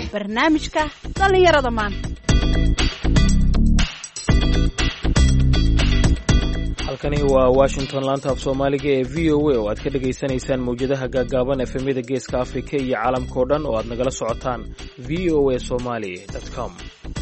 barnaamijka dhallinyarada maanta. halkani waa Washington laanta af Soomaaliga ee VOA oo aad ka dhageysanaysaan mowjadaha gaagaaban efemyada Geeska Afrika iyo caalamka oo dhan oo aad nagala socotaan voasomali.com.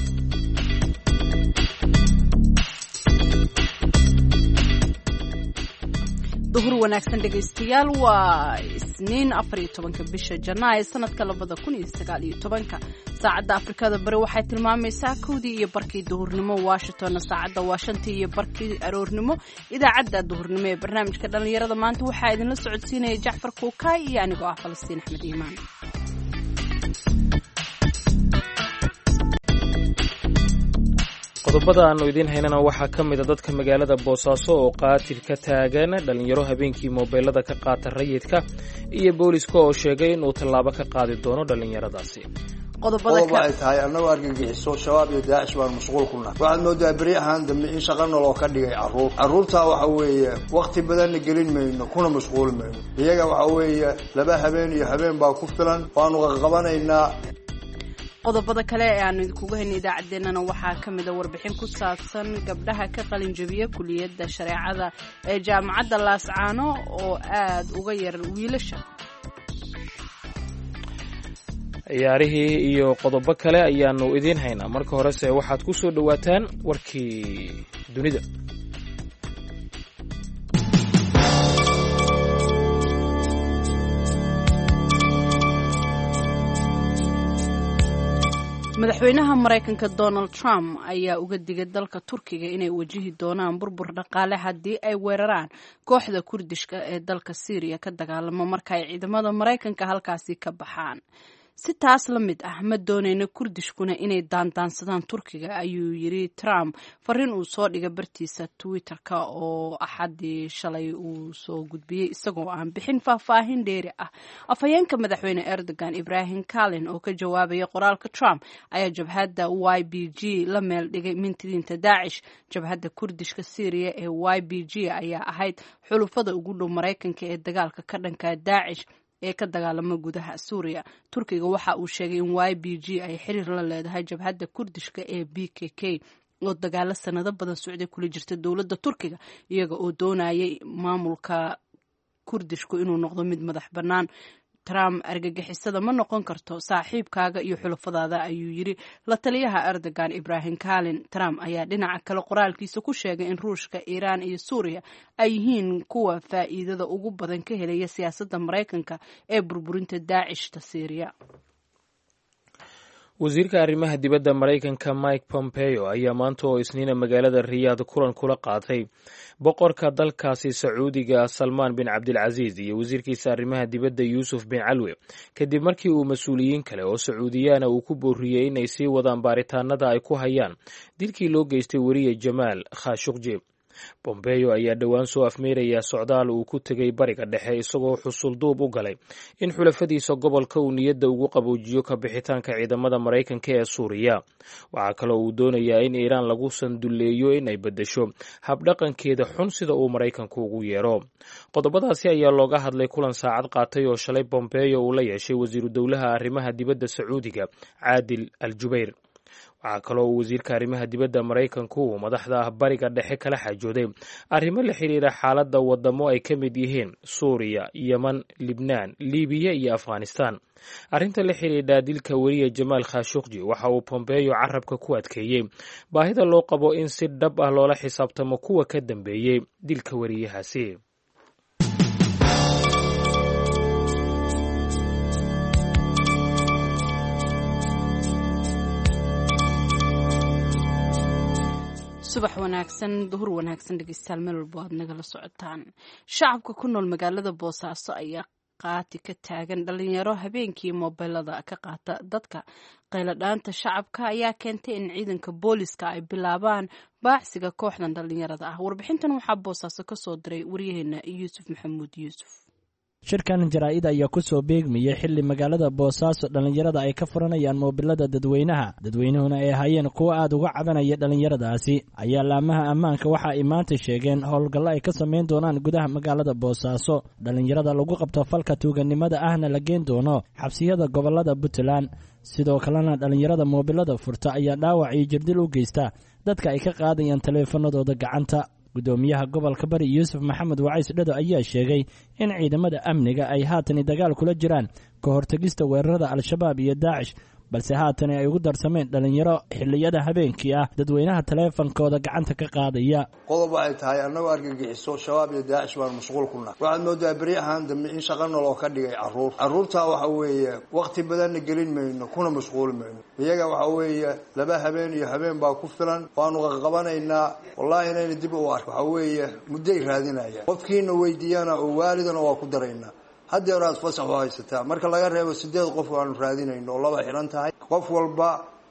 duhur wanaagsan dhegaystayaal, waa Isniin 14 bisha Janaayo sanadka 2019. saacadda Afrikada bari waxay tilmaamaysaa 1:00 duhurnimo, Washington saacadda waa 5:00 aroornimo. Idaacadda duhurnimo ee barnaamijka dhalinyarada maanta waxaa idinla socodsiinaya Jacfar Kuukay iyo anigoo ah Falastiin Axmed Iimaan. qodobada aanu idiin haynana waxaa ka mid a dadka magaalada Boosaaso oo qaatil ka taagan dhalinyaro habeenkii moobeelada ka qaata rayidka iyo booliska oo sheegay inuu tallaabo ka qaadi doono dhalinyaradaasi. qodobada ay tahay annagu argagixiso shabaab iyo daacish baan mashquul ku nahay. waxaad moodaa beri ahaan dambe in shaqa nolol ka dhigay carruurtaa waxa weeye waqti badanna gelin mayno kuna mashquul mayno. iyaga waxa weeye 2 habeen iyo habeen baa ku filan, waanu qabanaynaa. qodobada kale ee aanu idinkugu haynay idaacaddeenana waxaa ka mid a warbixin ku saabsan gabdhaha ka qalin jabiya kuliyadda shareecada ee jaamacadda Laascaano oo aad uga yar wiilasha. ciyaarihii iyo qodobo kale ayaanu idiin haynaa. marka horese waxaad ku soo dhawaataan warkii dunida. madaxweynaha Mareykanka Donald Trump ayaa uga digay dalka Turkiga inay wajihi doonaan burbur dhaqaale haddii ay weeraraan kooxda Kurdishka ee dalka Syria ka dagaalama marka ay ciidamada Mareykanka halkaasi ka baxaan. si taas la mid ah ma doonayno Kurdishkuna inay daandaansadaan Turkiga, ayuu yiri Trump fariin uu soo dhigay bartiisa Twitter-ka oo Axadii shalay uu soo gudbiyay isagoo aan bixin faahfaahin dheeri ah. afhayeenka madaxweyne Erdogan Ibrahim Kalin oo ka jawaabaya qoraalka Trump ayaa jabhadda YPG la meel dhigay mintidiinta Daesh. jabhadda Kurdishka Syria ee YPG ayaa ahayd xulufada ugu dhow Mareykanka ee dagaalka ka dhanka Daesh ee ka dagaalama gudaha Suuriya. Turkiga waxa uu sheegay in YPG ay xiriir la leedahay jabhadda Kurdishka ee PKK oo dagaalo sanado badan socday kula jirta dowladda Turkiga, iyaga oo doonayay maamulka Kurdishku inuu noqdo mid madax bannaan. Trump argagixisada ma noqon karto saaxiibkaaga iyo xulafadaada, ayuu yiri la taliyaha Erdogan Ibrahim Kalin. Trump ayaa dhinaca kale qoraalkiisa ku sheegay in Ruushka, Iiraan iyo Suuriya ay yihiin kuwa faa'iidada ugu badan ka helaya siyaasadda Mareykanka ee burburinta Daeshta Syria. wasiirka arrimaha dibadda Mareykanka Mike Pompeo ayaa maanta oo Isniina magaalada Riyadh kulan kula qaatay boqorka dalkaasi Sacuudiga Salmaan bin Cabdilcasiis iyo wasiirkiisa arrimaha dibadda Yuusuf bin Calwe kadib markii uu mas-uuliyiin kale oo Sacuudiyaana uu ku booriyey inay sii wadaan baaritaanada ay ku hayaan dilkii loo geystay weriye Jamaal Khashoggi. Pompeo ayaa dhowaan soo afmeeraya socdaal uu ku tegay bariga dhexe isagoo xusul duub u galay in xulafadiisa gobolka uu niyadda ugu qaboojiyo ka bixitaanka ciidamada Mareykanka ee Suuriya. waxaa kaloo uu doonayaa in Iiraan lagu sanduleeyo in ay beddesho habdhaqankeeda xun sida uu Mareykanku ugu yeero. qodobadaasi ayaa looga hadlay kulan saacad qaatay oo shalay Pompeo uu la yeeshay wasiiru dowlaha arrimaha dibadda Sacuudiga Caadil Al-Jubayr. waxaa kaloo uu wasiirka arrimaha dibadda Mareykanku uu madaxda bariga dhexe kala xajooday arrimo la xiriira xaaladda wadamo ay ka mid yihiin Suuriya, Yemen, Libnaan, Liibiya iyo Afghanistan. arrinta la xiriira dilka weriye Jamaal Khashoggi waxa uu Pompeo carabka ku adkeeyey baahida loo qabo in si dhab ah loola xisaabtamo kuwa ka dambeeyey dilka weriyahaasi. subax wanaagsan, duhur wanaagsan dhegeystayaal, meel walba aad nagala socotaan. shacabka ku nool magaalada Boosaaso ayaa qaati ka taagan dhalinyaro habeenkii moobeelada ka qaata dadka. qayladhaanta shacabka ayaa keentay in ciidanka booliska ay bilaabaan baacsiga kooxdan dhalinyarada ah. warbixintan waxaa Boosaaso ka soo diray waryaheena Yuusuf Maxamuud Yuusuf. shirkan jaraa'id ayaa ku soo beegmayay xilli magaalada Boosaaso dhalinyarada ay ka furanayaan moobilada dadweynuhuna ay hayeen kuwa aad uga cabanaya dhalinyaradaasi ayaa laamaha ammaanka waxa ay maanta sheegeen howlgallo ay ka sameyn doonaan gudaha magaalada Boosaaso dhalinyarada lagu qabto falka tuuganimada ahna la geen doono xabsiyada gobolada Puntland sidoo kalena dhalinyarada moobilada furta ayaa dhaawac iyo jirdil u geysta dadka ay ka qaadayaan taleefanadooda gacanta gudoomiyaha gobolka Bari Yuusuf Maxamed Wacays Dhado ayaa sheegay in ciidamada amniga ay haatan dagaal kula jiraan ka hortagista weerarada al-shabaab iyo Daacish balse haatan ay ugu darsameen dhalinyaro xilliyada habeenkii ah dadweynaha taleefankooda gacanta ka qaadaya qodob ay tahay annagu argagixiso shabaab iyo Daacish baan mashquul ku nahay waxaad moodaa bari ahaan dambe in shaqo nolol ka dhigay caruurta waxa weeye waqti badan gelin mayno kuna mashquul mayno iyaga waxa weeye laba habeen iyo habeen baa ku filan waanu qabanaynaa wallahi inay dib u arko waxa weeye mudday raadinaya qofkiina weydiiyana oo waalidana waa ku daraynaa hadda waraad fasax haysataa marka laga reebo 8 qof oo aan raadinayno oo laba xiran tahay qof walba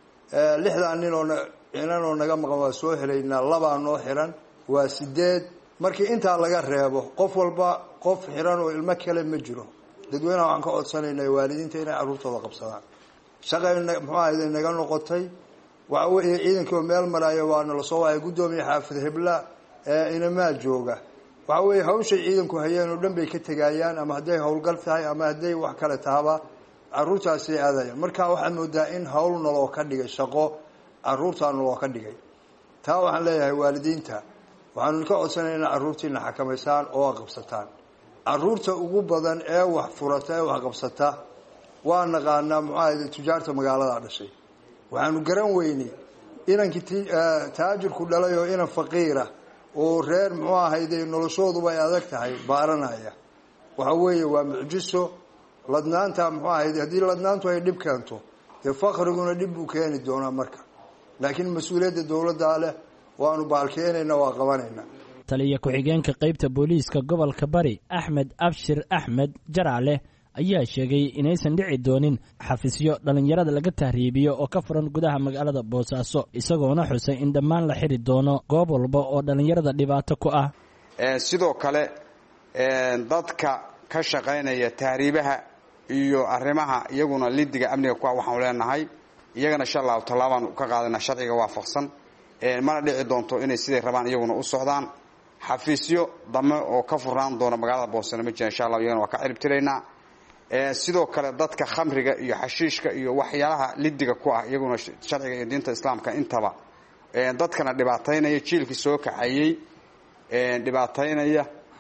6 nin oo naga maqan waa soo helaynaa laba noo xiran waa 8 markii inta laga reebo qof walba qof xiran oo ilmo kale ma jiro dadweynaha waxaan ka codsanaynaa waalidiinta inay caruurtooda qabsadaan shaqayna muxuu ahayd naga noqotay waxa weeye ciidankii meel maraayo waana la soo waayay gudoomiye xaafid hebla inama jooga waxa weeye hawsha ciidanku hayeen oo dhan bay ka tagayaan ama haday howlgal tahay ama haday wax kale taaba caruurtaasi aadayaan marka waxaan moodaa in hawl nolol ka dhigay shaqo caruurta nolol ka dhigay taa waxaan leeyahay waalidiinta waxaan ka codsanaynaa caruurtiina xakameysaan oo qabsataan caruurta ugu badan ee wax furata ee wax qabsata waa naqaana mucaahid tijaarta magaalada dhashay waxaanu garan weynay inankii taajirku dhalay oo inan faqiira oo reer muxuu ahayday noloshoodu way adag tahay baaranaya waxa weeye waa mucjiso ladnaanta muxuu ahayday hadii ladnaantu ay dhib keento ee faqriguna dhib u keeni doona marka laakiin mas'uuliyadda dawladda leh waanu baalkeenayna waa qabanayna taliye ku-xigeenka qaybta booliiska gobolka Bari Axmed Abshir Axmed Jaraale ayaa sheegay inaysan dhici doonin xafisyo dhalinyarada laga tahriibiyo oo ka furan gudaha magaalada Boosaaso isagoona xusay in dhammaan la xiri doono goob walba oo dhalinyarada dhibaato ku ah sidoo kale dadka ka shaqeynaya tahriibaha iyo arrimaha iyaguna lidiga amniga ku waxaan leenahay iyagana insha Allah talaabaan ka qaadana sharciga waafaqsan mana dhici doonto inay sidii rabaan iyaguna u socdaan xafisyo dama oo ka furaan doona magaalada Boosaaso ma jira insha Allah iyagana waa ka cirib tireynaa sidoo kale dadka khamriga iyo xashiishka iyo waxyaalaha lidiga ku ah iyaguna sharciga iyo diinta islaamka intaba dadkana dhibaataynaya jiilkii soo kacayay dhibaataynaya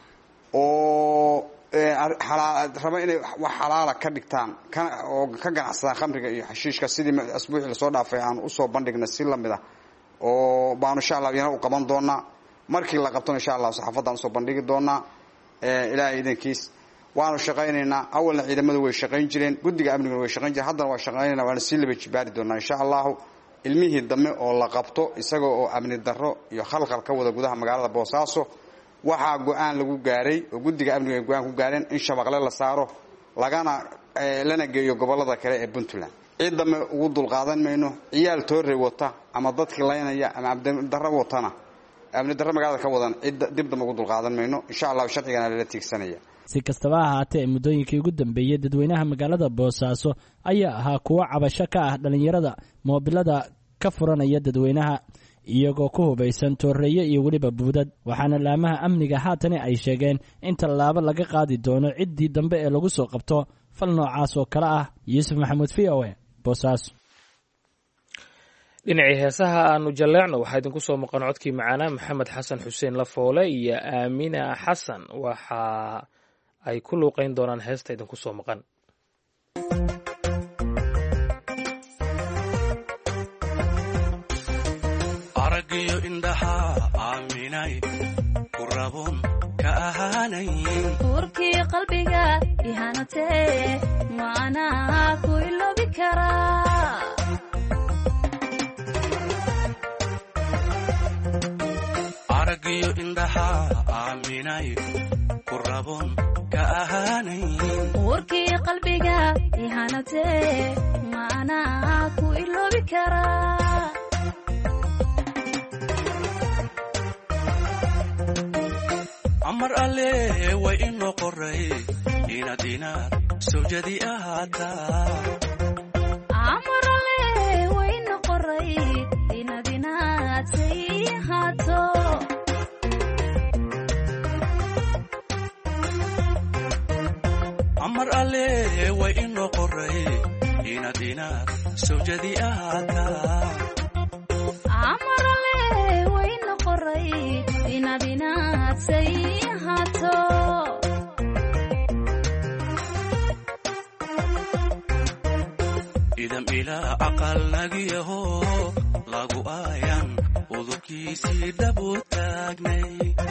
oo raba inay wax xalaala ka dhigtaan oo ka ganacsadaan khamriga iyo xashiishka sidii asbuucii la soo dhaafay aan u soo bandhigna si lamid ah oo baan insha Allah yana u qaban doonaa markii la qabto insha Allah saxaafadaan soo bandhigi doonaa ilaahay idinkiis waanu shaqaynaynaa awalna ciidamadu way shaqayn jireen guddiga amniga way shaqayn jireen haddana waa shaqaynaynaa waana sii laba jibaari doonaa insha Allah ilmihii dame oo la qabto isaga oo amni darro iyo khalkhal ka wada gudaha magaalada Boosaaso waxaa go'aan lagu gaaray oo guddiga amniga go'aan ku gaareen in shabaqle la saaro lana geeyo gobolada kale ee Puntland ciidamo ugu dulqaadan mayno ciyaal toore wata ama dadkii laynaya ama amni darro watana amni darro magaalada ka wadan dib dam ugu dulqaadan mayno insha Allah sharcigana la tiigsanaya si kastaba ahaatee muddooyinkii ugu dambeeyay dadweynaha magaalada Boosaaso ayaa ahaa kuwa cabasho ka ah dhalinyarada moobilada ka furanaya dadweynaha iyagoo ku hubaysan tooreeyo iyo waliba buudad waxaana laamaha amniga haatan ay sheegeen in tallaabo laga qaadi doono ciddii dambe ee lagu soo qabto fal noocaas oo kale ah Yuusuf Maxamuud VOA Boosaaso dhinacii heesaha aanu jaleecno waxaa idinku soo maqan codkii macaana Maxamed Xasan Xuseen Lafoole iyo Aamina Xasan waxa ay ku luuqayn doonaan heesta idinku soo maqan aragiyo indhaha aaminay ku rabon ka ahaanay urkii qalbiga ihanatee maana ku iloobi karaa aragiyo indhaha aaminay ku rabon ka ahaanay urkii qalbiga ihanatee maana ku iloobi karaa amar alle way inoo qoray inaad sawjadi ahaataa amarale wayna qoray inaad say ahaato amar alle way inoo qoray inaad sawjadi ahaataa amarale wayna qoray inaad say ahaato idam ilaa aqal nagiyaho lagu aayan udubkiisii dhabu taagnay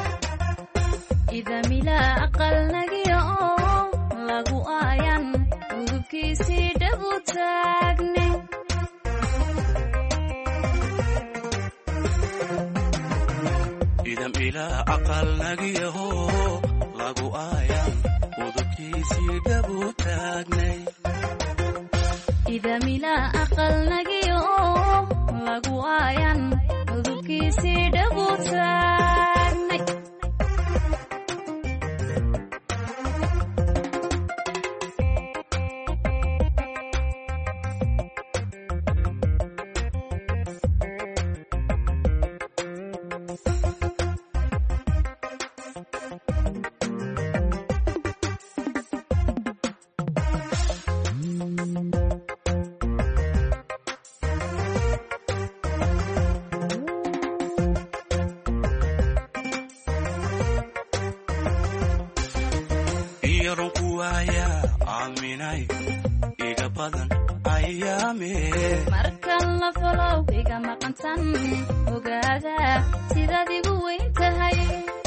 idam ilaa aqal nagiyaho lagu aayan udubkiisii dhabu taagnay idam ilaa aqal nagiyaho lagu aayan udubkiisii dhabu taagnay idam ilaa aqal nagiyaho lagu aayan udubkiisii dhabu taagnay markan la falow iga maqantan ogaada sidaad igu weyn tahay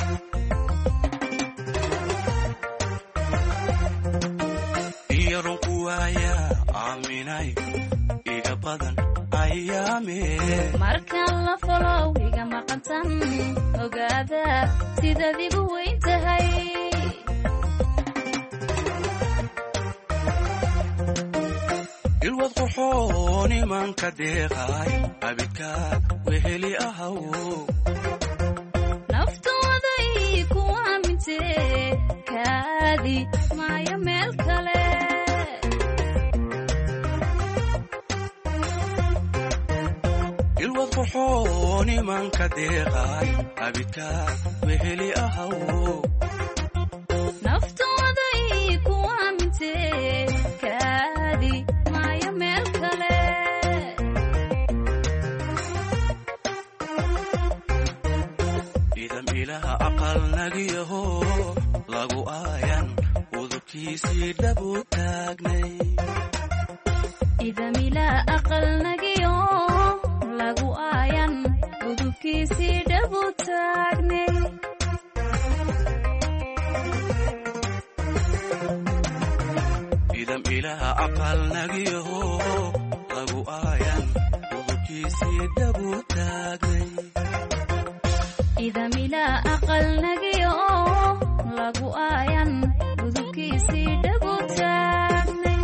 iyarunku waaya aaminay iga badan ayaame markan la falow iga maqantan ogaada sidaad igu weyn tahay ilwad quxoon imanka deeqay abidka weheli ahaw naftooday ku aamintee kaadi maayo meel kale ilwad quxoon imanka deeqay abidka weheli ahaw naftooday ku aamintee kaadi maayo meel kale idam ilaha aqal nagiyaho lagu aayan udubkiisii dhabu taagnay idam ilaa aqal nagiyaho lagu aayan udubkiisii dhabu taagnay idam ilaha aqal nagiyaho lagu aayan udubkiisii dhabu taagnay idam ilaa aqal nagiyaho lagu aayan udubkiisii dhabu taagnay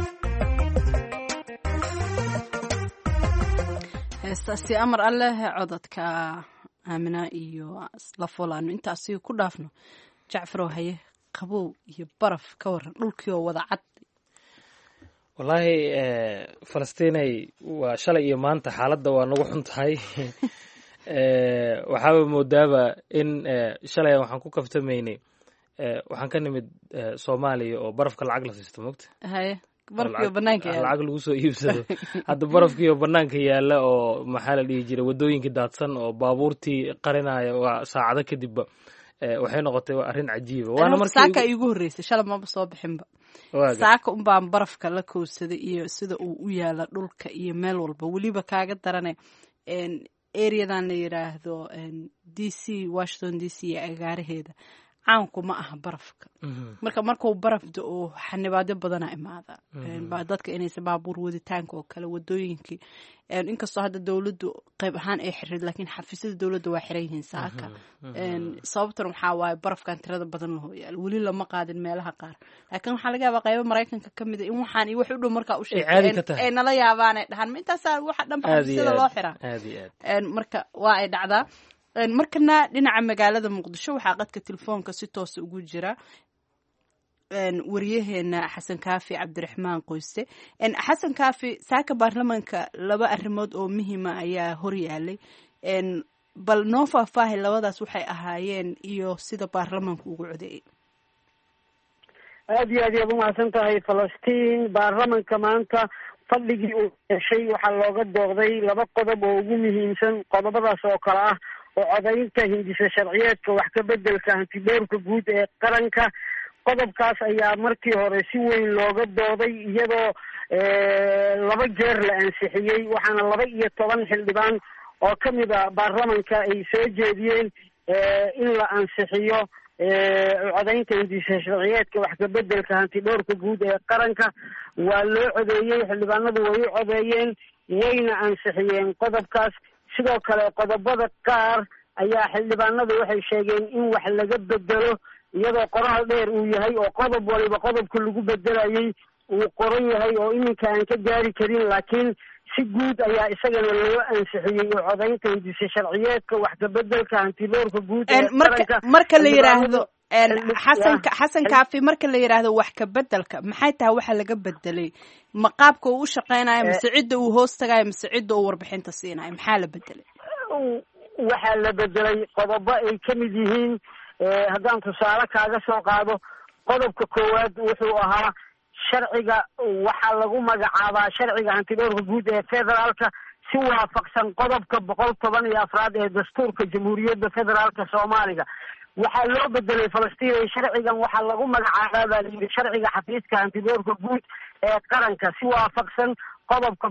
heestaasi amar alleh codadka aamina iyo la folaano intaasi ku dhaafno jacfarow haye qabow iyo baraf ka waran dhulkii oo wada cad wallaahi falastiinay waa shalay iyo maanta xaaladda waa nagu xun tahay waxaaba moodaaba in shalay waxaan ku kaftamaynay waxaan ka nimid soomaaliya oo barafka lacag la siisto mogta haye barafkiioo banaanka yaala lacag lagu soo iibsado hadda barafkiioo banaanka yaala oo maxaa la dhihi jiray waddooyinkii daadsan oo baabuurtii qarinaya waa saacado kadibba waxay noqotay waa arrin cajiiba waana markii saaka iigu horreysay shalay maba soo bixinba saaka unbaan barafka la kowsaday iyo sida uu u yaala dhulka iyo meel walba weliba kaaga darane areadan la yiraahdo d c washington d c iyo agaaraheeda caanku ma aha barafka markuu baraf da-o xanibaadyo badana imaada dadka inaysa baabuur waditaanka oo kale wadooyinkii inkastoo hadda dowladdu qayb ahaan ay xirid laakiin xafiisyada dowladda waa xiran yihiin saaka sababtan waxaa waaye barafkan tirada badan lahoo yaalo weli lama qaadin meelaha qaar laakiin waxaa laga yaabaa qaybo maraykanka ka mida in waxaan iyo wax u dhow markaa u sheegay ay nala yaabaan ay dhahaan ma intaasaa waxa dhanba xafiisyada loo xiraa marka waa ay dhacdaa markana dhinaca magaalada muqdisho waxaa qadka telefoonka si toosa ugu jira waryaheena xasan kaafi cabdiraxmaan qoyste. xasan kaafi, saaka baarlamaanka laba arrimood oo muhiima ayaa horyaalay, bal noo faahfaahay labadaas waxay ahaayeen iyo sida baarlamaanku ugu codeeyey. aad iyo aad yaad umahadsan tahay falastiin. baarlamanka maanta fadhigii uu yeeshay waxaa looga doogday laba qodob oo ugu muhiimsan. qodobadaas oo kale ah oo codaynta hindisa sharciyeedka wax ka bedelka hantidhowrka guud ee qaranka. qodobkaas ayaa markii hore si weyn looga dooday iyadoo 2 jeer la ansixiyey, waxaana 12 xildhibaan oo kamid a baarlamanka ay soo jeediyeen in la ansixiyo codaynta hindisa sharciyeedka wax ka bedelka hantidhowrka guud ee qaranka. waa loo codeeyey, xildhibaanadu way u codeeyeen, wayna ansixiyeen qodobkaas. sidoo kale qodobada qaar ayaa xildhibaanadu waxay sheegeen in wax laga bedelo, iyadoo qoraal dheer uu yahay oo qodob waliba qodobka lagu bedelayay uu qoran yahay oo iminka aan ka gaari karin, laakiin si guud ayaa isagana loo ansixiyey oo codaynta hindisa sharciyeedka wax ka bedelka hantidhowrka guud ee qaranka. marka la yiraahdo xasan kaafi, marka la yiraahdo wax ka bedelka, maxay tahay waxa laga bedelay? ma qaabka uu u shaqeynayo, mise cidda uu hoos tagayo, mise cidda uu warbixinta siinayo? maxaa la bedelay? waxaa la bedelay qodobo ay kamid yihiin, haddaan tusaale kaaga soo qaado, qodobka koowaad wuxuu ahaa sharciga waxaa lagu magacaabaa sharciga hantidhowrka guud ee federaalka si waafaqsan qodobka 114 ee dastuurka jamhuuriyadda federaalka soomaaliga. waxaa loo bedelay falastiin sharcigan waxaa lagu magacaabaa baa layidhi sharciga xafiiska hantidhowrka guud ee qaranka si waafaqsan qodobka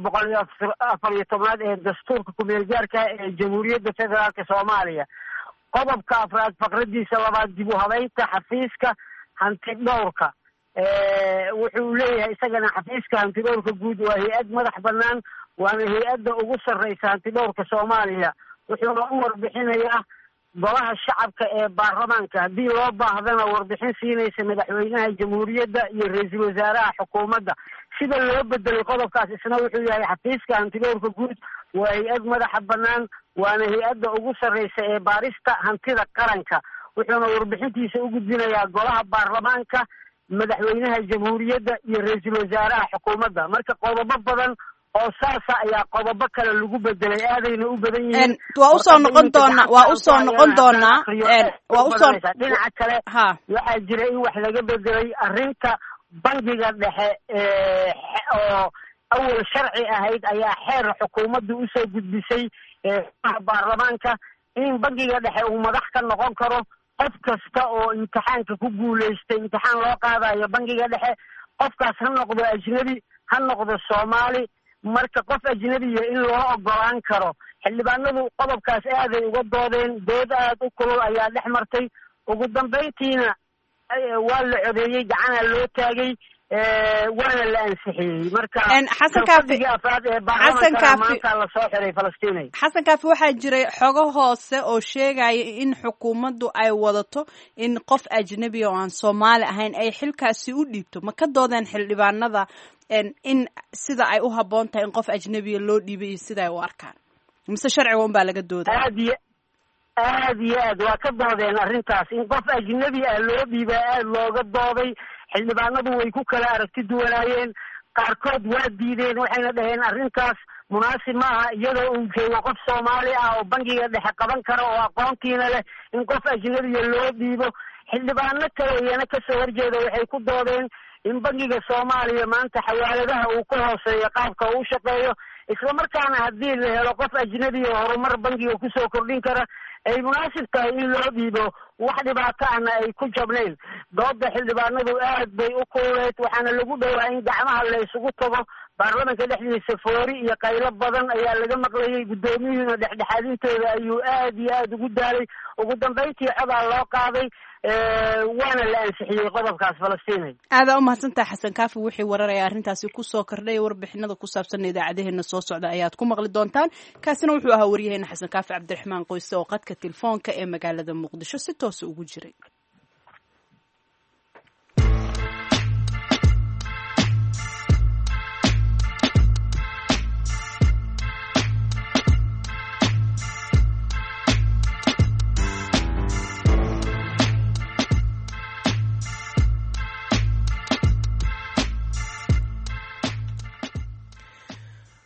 114 ee dastuurka ku-meelgaarka ee jamhuuriyadda federaalka soomaaliya. qodobka 4 faqradiisa 2 dib u habeynta xafiiska hantidhowrka wuxuu leeyahay isagana xafiiska hantidhowrka guud waa hay-ad madax banaan, waana hay-adda ugu sarreysa hantidhowrka soomaaliya, wuxuuna u warbixinayaa golaha shacabka ee baarlamaanka. haddii loo baahdana warbixin siinaysa madaxweynaha jamhuuriyadda iyo ra-iisul wasaaraha xukuumadda. sida loo bedelay qodobkaas isna wuxuu yahay xafiiska hantidhowrka guud waa hay-ad madaxa banaan, waana hay-adda ugu sarreysa ee baarista hantida qaranka, wuxuuna warbixintiisa u gudbinayaa golaha baarlamaanka, madaxweynaha jamhuuriyadda iyo ra-iisul wasaaraha xukuumadda. marka qodobo badan oo saasa ayaa qodobo kale lagu bedelay, aadayna u badan yihiin. waa usoo noqon doonaa dhinaca kale waxaa jira in wax laga bedelay arrinta bangiga dhexe oo awal sharci ahayd ayaa xeer xukuumaddu usoo gudbisay baarlamaanka in bangiga dhexe uu madax ka noqon karo qof kasta oo imtixaanka ku guulaystay. imtixaan loo qaadayo bangiga dhexe, qofkaas ha noqdo ajnabi ha noqdo soomaali, marka qof ajnabiya in loo ogolaan karo. xildhibaanadu qodobkaas aaday uga doodeen, dood aad u kulul ayaa dhex martay. ugu dambayntiina waa la codeeyey, gacanaa loo taagay, waana la ansixiyey. marka fadhigii afraad ee baarlamaanka maanta lasoo xiray falastiin. xasan kaafi, waxaa jiray xogo hoose oo sheegaya in xukuumaddu ay wadato in qof ajnabiya oo aan soomaali ahayn ay xilkaasi u dhiibto. ma ka doodeen xildhibaanada in sida ay u habboon tahay in qof ajnabiya loo dhiibay iyo sida ay u arkaan, mise sharciga un baa laga dooday? aad iyo aad waa ka doodeen arrintaas, in qof ajnabi ah loo dhiibaa aad looga dooday. xildhibaanadu way ku kala aragti duwanaayeen, qaarkood waa diideen, waxayna dhaheen arrintaas munaasib maaha, iyadoo uu joogo qof soomaali ah oo bangiga dhexe qaban kara oo aqoontiina leh in qof ajnabiya loo dhiibo. xildhibaano kale iyana kasoo horjeeda waxay ku doodeen in bangiga soomaaliya maanta xawaaladaha uu ka hooseeyo qaabka uu shaqeeyo, islamarkaana haddii la helo qof ajnabiya horumar bangiga kusoo kordhin kara ay munaasib tahay in loo dhiibo, wax dhibaato ahna ay ku jabnayn. dooda xildhibaanadu aad bay u kululeed, waxaana lagu dhowaa in gacmaha la isugu tago. baarlamanka dhexdiisa foori iyo qaylo badan ayaa laga maqlayay, guddoomiyuhuna dhexdhexaadintooda ayuu aad iyo aad ugu daalay. ugu dambayntii codaa loo qaaday, waana la ansixiyey qodobkaas falastiin. aadaa umahadsantaha xasan kaafi. wixii wararaya arrintaasi kusoo kordhay warbixinada ku saabsan idaacadeheena soo socda ayaad ku maqli doontaan. kaasina wuxuu ahaa waryaheena xasan kaafi cabdiraxmaan qoyse oo qadka telefoonka ee magaalada muqdisho si toosa ugu jiray.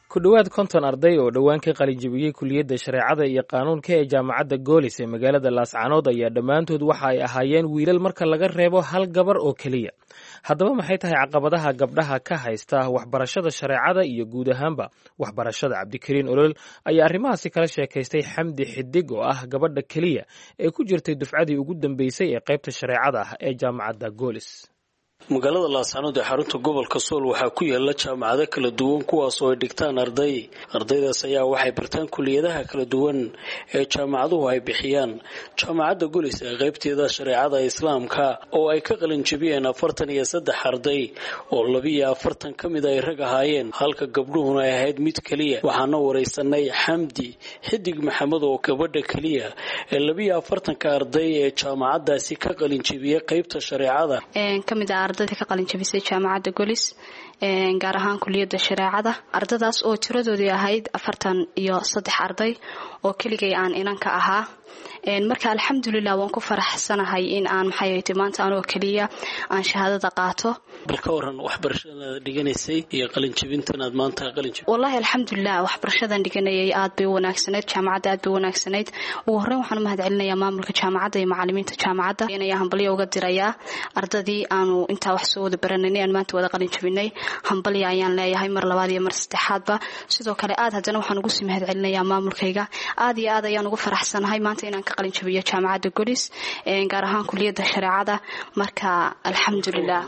ku dhowaad 50 arday oo dhowaan ka qalinjabiyey kuliyadda shareecada iyo qaanuunka ee jaamacadda goolis ee magaalada laascaanood ayaa dhammaantood waxa ay ahaayeen wiilal marka laga reebo hal gabar oo keliya. haddaba maxay tahay caqabadaha gabdhaha ka haysta waxbarashada shareecada iyo guud ahaanba waxbarashada? Cabdikariin Olol ayaa arrimahaasi kala sheekaystay Xamdi Xidig oo ah gabadha keliya ee ku jirtay dufcadii ugu dambeysay ee qaybta shareecada ah ee jaamacadda goolis. magaalada laascaanood ee xarunta gobolka sool waxaa ku yaala jaamacado kala duwan kuwaas oo ay dhigtaan ardaydaas ayaa waxay bartaan kuliyadaha kala duwan ee jaamacaduhu ay bixiyaan. jaamacadda golis ee qaybteeda shareecada islaamka oo ay ka qalin jabiyeen 43 arday oo 42 ka mid ay rag ahaayeen halka gabdhuhuna ay ahayd mid kaliya. waxaana wareysanay Xamdi Xidig Maxamed oo gabadha kaliya ee 42 arday ee jaamacadaasi ka qalin jabiyay qaybta shareecada kamid ardayda ka qalin jabisay jaamacadda golis gaar ahaan kuliyadda shareecada. ardaydaas oo tiradoodu ahayd 43 arday oo keligay aan inanka ahaa. marka alxamdulillah waan ku faraxsanahay in aan maanta anoo kaliya aan shahaadada qaato. balka waran waxbarashada dhiganaysay iyo qalin jabintan aad maanta qalin jabisay? wallahi alxamdulillah waxbarashadan dhiganayay aad bay wanaagsaneyd, jaamacadda aad bay wanaagsaneyd. ugu horreyn waxaan u mahadcelinayaa maamulka jaamacadda iyo macallimiinta jaamacadda inay hambalyo uga dirayaa ardadii aanu intaa wax soo wada baranay aan maanta wada qalin jabinay. hambalyo ayaan leeyahay mar labaad iyo mar saddexaadba. sidoo kale haddana waxaan ugu sii mahadcelinayaa maamulkayga. aad iyo aad ayaan ugu faraxsanahay maanta inaan ka qalin jabiyo jaamacadda golis gaar ahaan kuliyadda shareecada. marka alxamdulillah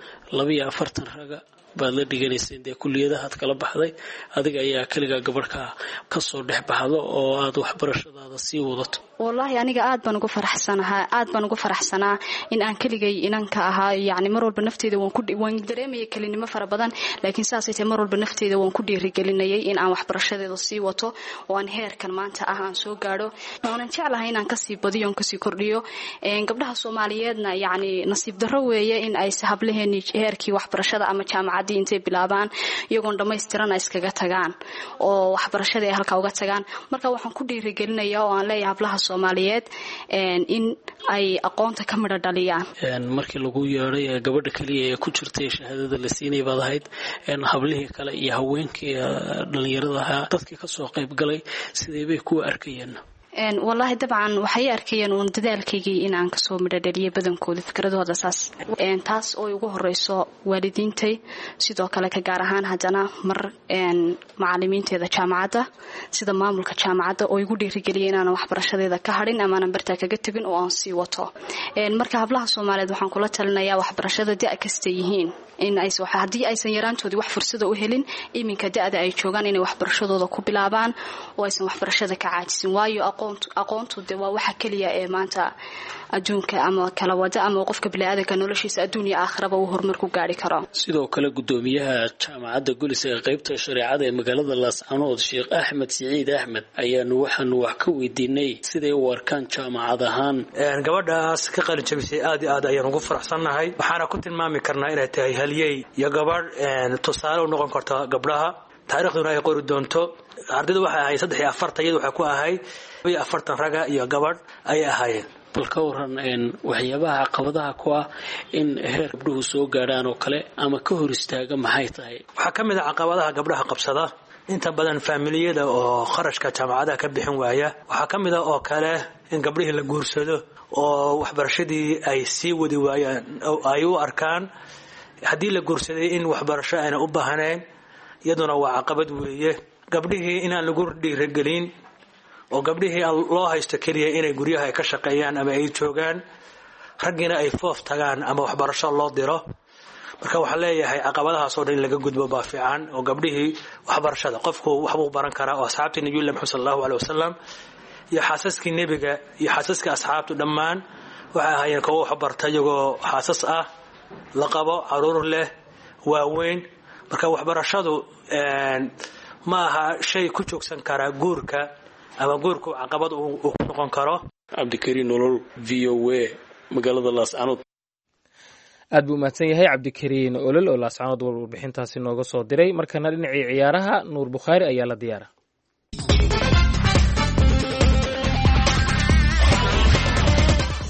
42 raga baad la dhiganaysay dee kuliyadaha aad kala baxday, adiga ayaa kaliya gabadhka ka soo dhex baxdo oo aad waxbarashadaada sii wadato. wallahi aniga aad baan ugu faraxsanaa in aan keligay inanka ahaa. yani mar walba nafteeda waan dareemayay kelinimo fara badan, laakiin saasay tahay mar walba nafteeda waan ku dhiirigelinayay in aan waxbarashadeeda sii wato oo aan heerkan maanta aan soo gaadho. waanan jeclahay inaan kasii badiyo oon kasii kordhiyo. gabdhaha Soomaaliyeedna yani nasiib darro weeye in ay hablaheeni heerkii waxbarashada ama jaamacaddii intay bilaabaan iyagoon dhammaystiran iskaga tagaan oo waxbarashada ay halka uga tagaan. marka waxaan ku dhiirigelinayaa oo aan leeyahay hablaha Soomaaliyeed in ay aqoonta ka midho dhaliyaan. markii lagu yeeray gabadha kaliya ee ku jirtay shahaadada la siinay baad ahayd hablihii kale iyo haweenkii dhalinyarada dadkii ka soo qayb galay sidee bay ku arkayeen? wallahi dabcan waxay arkayeen uun dadaalkaygii in aan kasoo midho dhaliyay badankooda fikradooda taas oo ugu horeyso waalidiintay, sidoo kale ka gaar ahaan haddana mar macallimiinteeda jaamacadda sida maamulka jaamacadda oo igu dhiirigeliyay inaan waxbarashadeeda ka hadhin ama aan bartaa kaga tagin oo aan sii wato. marka hablaha Soomaaliyeed waxaan kula talinayaa waxbarashada da' kasta yihiin in haddii aysan yaraantoodii wax fursada u helin iminka da'da ay joogaan inay waxbarashadooda ku bilaabaan oo aysan waxbarashada ka caajisin. waayo aqoontu de waa waxa kaliya ee maanta adduunka ama kala wada ama qofka bini'aadamka noloshiisa adduun iyo aakhiraba uu horumar ku gaari karo. sidoo kale gudoomiyaha jaamacadda golis ee qaybta shareecada ee magaalada laascaanood Sheekh Axmed Siciid Axmed waxaanu wax ka weydiinay siday u arkaan jaamacad ahaan. gabadhaas ka qalin jabisay aad iyo aad ayaan ugu faraxsanahay. waxaana ku tilmaami karnaa inay tahay halyey iyo gabadh tusaale u noqon karta gabdhaha taariikhduna ay qori doonto. ardayda waxay ahayd 43 iyada waxay ku ahayd 40 raga iyo gabadh ay ahaayeen. bal ka waran waxyaabaha caqabadaha ku ah in heer gabdhuhu soo gaaraan oo kale ama ka hor istaaga maxay tahay? waxaa ka mid ah caqabadaha gabdhaha qabsada inta badan faamiliyada oo kharashka jaamacadaha ka bixin waaya. waxaa ka mid ah oo kale in gabdhihii la guursado oo waxbarashadii ay sii wadi waayaan oo ay u arkaan haddii la guursaday in waxbarasho ayna u baahnayn. iyaduna waa caqabad weeye. gabdhihii inaan lagu dhiirigelin oo gabdhihii loo haysto kaliya inay guryaha ay ka shaqeeyaan ama ay joogaan, raggiina ay foof tagaan ama waxbarasho loo diro. marka waxaa leeyahay caqabadahaas oo dhan in laga gudbo baa fiican oo gabdhihii waxbarashada qofku waxbuu baran karaa oo asxaabtii Nabiga Muhammad sallallahu alayhi wasallam iyo xaasaskii nabiga iyo xaasaskii asxaabtu dhammaan waxay ahaayeen kuwo wax bartay iyagoo xaasas ah la qabo caruur leh waaweyn. marka waxbarashadu ma aha shay ku joogsan kara guurka ama guurku caqabad uu ku noqon karo. Cabdikariin Olol, VOA, magaalada Laascaanood. aad buu mahadsan yahay Cabdikariin Olol oo Laascaanood warbixintaasi nooga soo diray. markana dhinacii ciyaaraha Nuur Bukhaari ayaa la diyaara.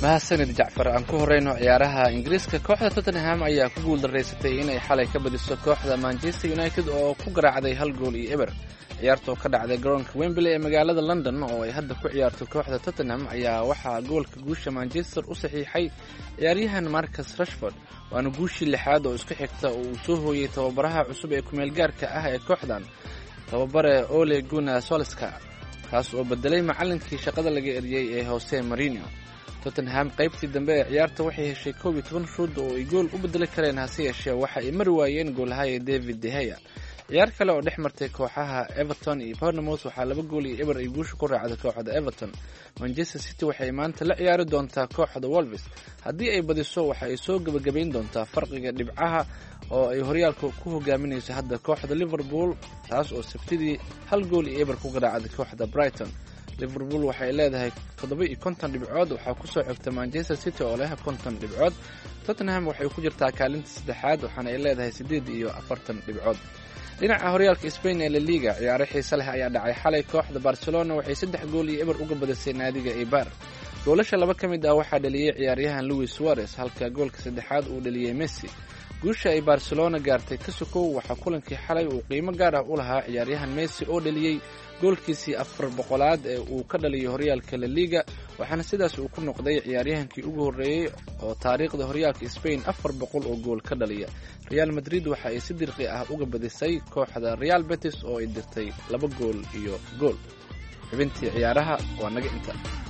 mahadsanid jacfar. aan ku horeyno ciyaaraha ingiriiska. kooxda tottenham ayaa ku guuldaraysatay inay xalay ka badiso kooxda manchester united oo ku garaacday 1-0. ciyaartoo ka dhacday garoonka Wembley ee magaalada London oo ay hadda ku ciyaarto kooxda Tottenham ayaa waxaa goolka guusha Manchester u saxiixay ciyaaryahan Marcus Rashford, waana guushii lixaad oo isku xigta oo uu soo hooyay tababaraha cusub ee ku meel gaarka ah ee kooxdan, tababare Ole Gunnar Solskjaer, kaas oo bedelay macallinkii shaqada laga eriyay ee Jose Mourinho. Tottenham qaybtii dambe ee ciyaarta waxay heshay 11 shuud oo ay gool u bedeli kareen, hase yeeshee waxa ay mari waayeen goolhaye David De Gea. ciyaar kale oo dhex martay kooxaha Everton iyo Bournemouth waxaa 2-0 ay guusha ku raacday kooxda Everton. Manchester City waxay maanta la ciyaari doontaa kooxda Wolves. haddii ay badiso waxa ay soo gabagabayn doontaa farqiga dhibcaha oo ay horyaalka ku hogaaminayso hadda kooxda Liverpool, taas oo Sabtidii 1-0 ku garaacday kooxda Brighton. Liverpool waxay leedahay 57 dhibcood, waxaa ku soo xigta Manchester City oo leh 50 dhibcood. Tottenham waxay ku jirtaa kaalinta saddexaad waxaana ay leedahay 48 dhibcood. dhinaca horyaalka Spain ee La Liga, ciyaaro xiiso leh ayaa dhacay xalay. kooxda Barcelona waxay 3-0 uga badisay naadiga Eibar. goolasha laba ka mid ah waxaa dhaliyay ciyaaryahan Luis Suarez, halka goolka saddexaad uu dhaliyay Messi. guusha ay Barcelona gaartay ka sokow waxaa kulankii xalay uu qiimo gaar ah u lahaa ciyaaryahan Messi oo dhaliyay goolkiisii 400aad ee uu ka dhaliyay horyaalka La Liga, waxaana sidaas uu ku noqday ciyaaryahankii ugu horeeyay oo taariikhda horyaalka Spain 400 oo gool ka dhaliya. Real Madrid waxa ay si dirqi ah uga badisay kooxda Real Betis oo ay dirtay 2 gool iyo gool. xubintii ciyaaraha waa naga inta.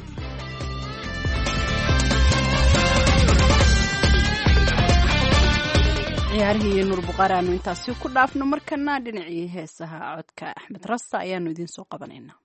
ciyaarihii Nuur Buqaari aanu intaasi ku dhaafno, markana dhinacii heesaha codka Axmed Rasta ayaanu idiin soo qabanaynaa.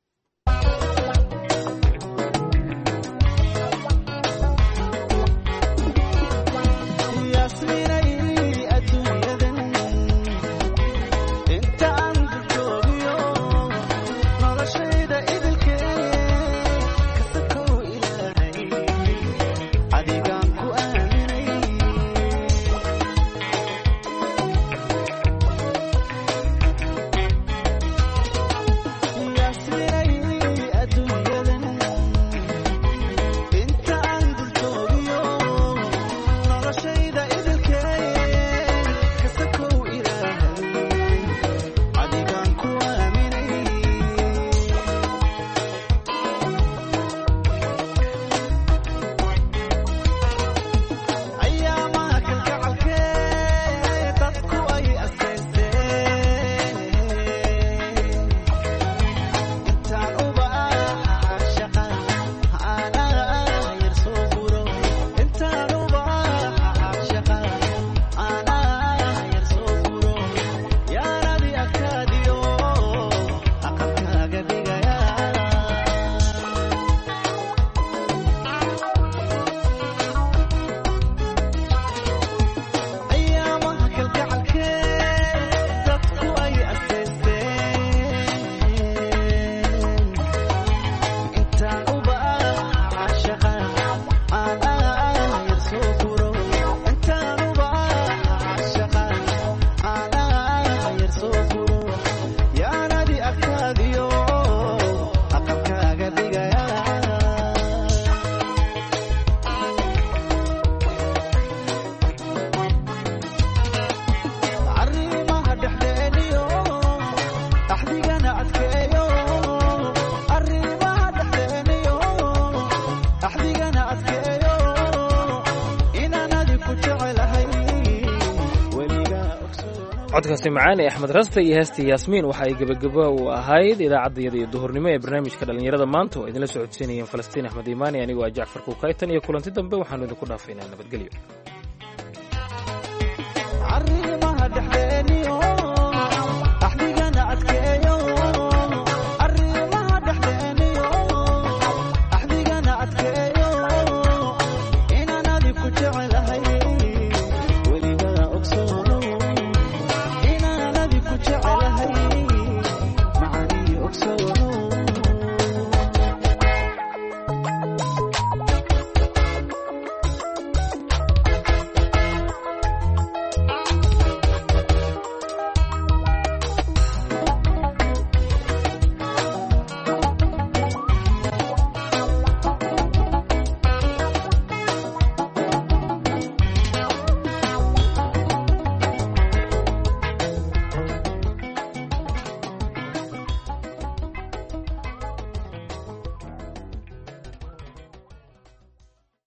codkaasi macaan ee Axmed Rasta iyo heestii Yaasmiin waxa ay gabagabo u ahayd idaacadda iyo duhurnimo ee barnaamijka dhalinyarada maanta oo idinla socodsiinayeen Falastiin Axmed Iimaani, anigoo ah Jacfar Kuukaytan, iyo kulanti dambe waxaanu idinku dhaafaynaa nabadgelyo.